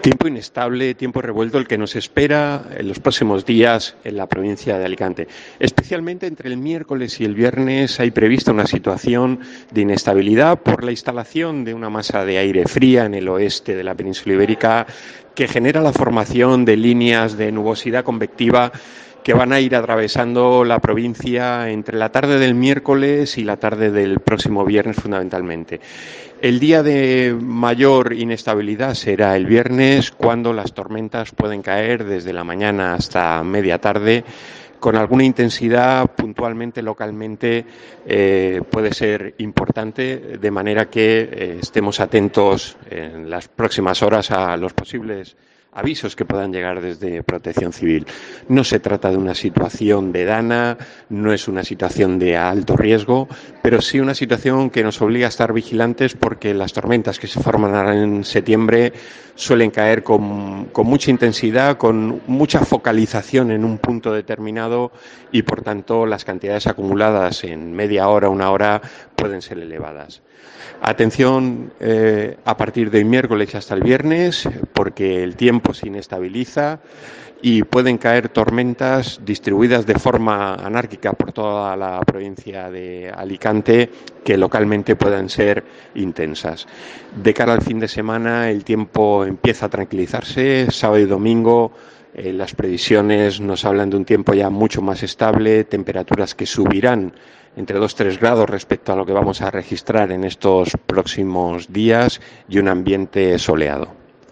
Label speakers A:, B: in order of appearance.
A: Tiempo inestable, tiempo revuelto el que nos espera en los próximos días en la provincia de Alicante. Especialmente entre el miércoles y el viernes hay prevista una situación de inestabilidad por la instalación de una masa de aire fría en el oeste de la península ibérica que genera la formación de líneas de nubosidad convectiva que van a ir atravesando la provincia entre la tarde del miércoles y la tarde del próximo viernes fundamentalmente. El día de mayor inestabilidad será el viernes, cuando las tormentas pueden caer desde la mañana hasta media tarde, con alguna intensidad puntualmente, localmente, puede ser importante, de manera que estemos atentos en las próximas horas a los posibles avisos que puedan llegar desde Protección Civil. No se trata de una situación de dana, no es una situación de alto riesgo, pero sí una situación que nos obliga a estar vigilantes, porque las tormentas que se forman en septiembre suelen caer con mucha intensidad, con mucha focalización en un punto determinado y, por tanto, las cantidades acumuladas en media hora, una hora, pueden ser elevadas. Atención a partir del miércoles hasta el viernes, porque el tiempo se inestabiliza y pueden caer tormentas distribuidas de forma anárquica por toda la provincia de Alicante, que localmente pueden ser intensas. De cara al fin de semana, el tiempo empieza a tranquilizarse. Sábado y domingo las previsiones nos hablan de un tiempo ya mucho más estable, temperaturas que subirán entre 2-3 grados respecto a lo que vamos a registrar en estos próximos días y un ambiente soleado.